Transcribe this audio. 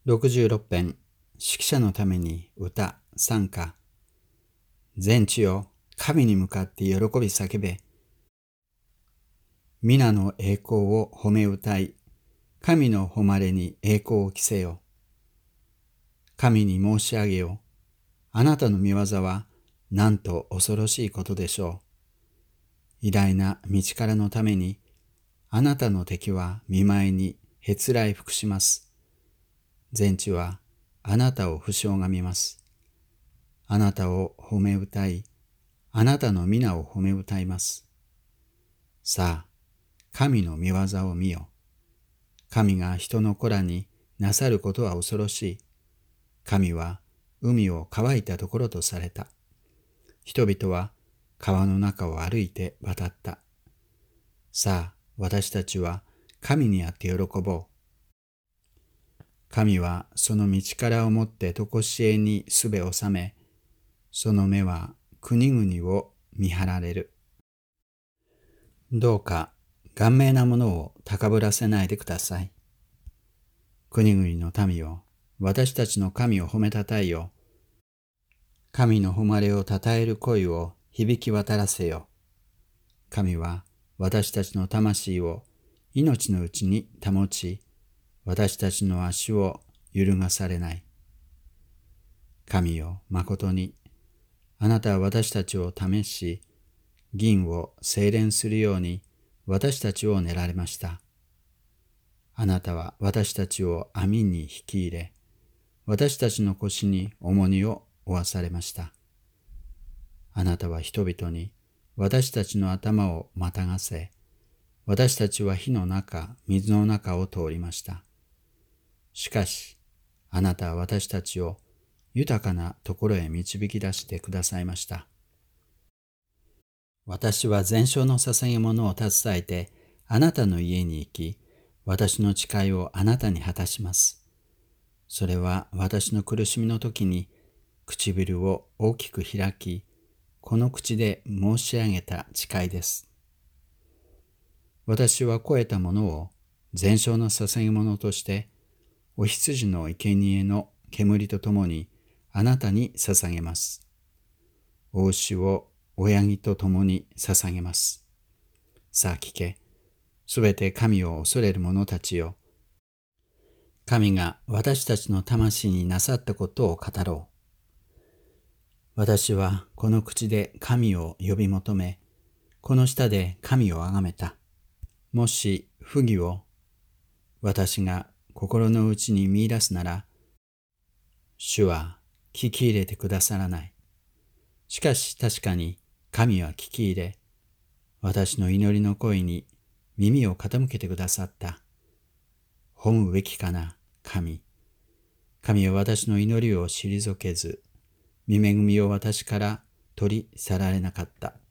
66編、識者のために歌、賛歌。全地よ、神に向かって喜び叫べ。皆の栄光を褒め歌い、神の誉れに栄光を着せよ。神に申し上げよ。あなたの御業は、なんと恐ろしいことでしょう。偉大な道からのために、あなたの敵は見舞いにへつらい服します。全地はあなたを不肖が見ます。あなたを褒め歌い、あなたの皆を褒め歌います。さあ、神の御業を見よ。神が人の子らになさることは恐ろしい。神は海を乾いたところとされた。人々は川の中を歩いて渡った。さあ、私たちは神にあって喜ぼう。神はその道からをもって常しえにすべを治め、その目は国々を見張られる。どうか顔面なものを高ぶらせないでください。国々の民よ、私たちの神を褒めたたえよ。神の誉れをたたえる声を響き渡らせよ。神は私たちの魂を命のうちに保ち、私たちの足を揺るがされない。神よ、まことに、あなたは私たちを試し、銀を精錬するように私たちを練られました。あなたは私たちを網に引き入れ、私たちの腰に重荷を負わされました。あなたは人々に私たちの頭をまたがせ、私たちは火の中、水の中を通りました。しかし、あなたは私たちを豊かなところへ導き出してくださいました。私は全焼の捧げ物を携えて、あなたの家に行き、私の誓いをあなたに果たします。それは私の苦しみの時に、唇を大きく開き、この口で申し上げた誓いです。私は肥えたものを全焼の捧げ物として、お羊の生贄の煙とともにあなたに捧げます。お牛を親木とともに捧げます。さあ聞け、すべて神を恐れる者たちよ。神が私たちの魂になさったことを語ろう。私はこの口で神を呼び求め、この舌で神をあがめた。もし不義を私が心の内に見出すなら、主は聞き入れてくださらない。しかし確かに神は聞き入れ、私の祈りの声に耳を傾けてくださった。褒むべきかな、神。神は私の祈りを退けず、御恵みを私から取り去られなかった。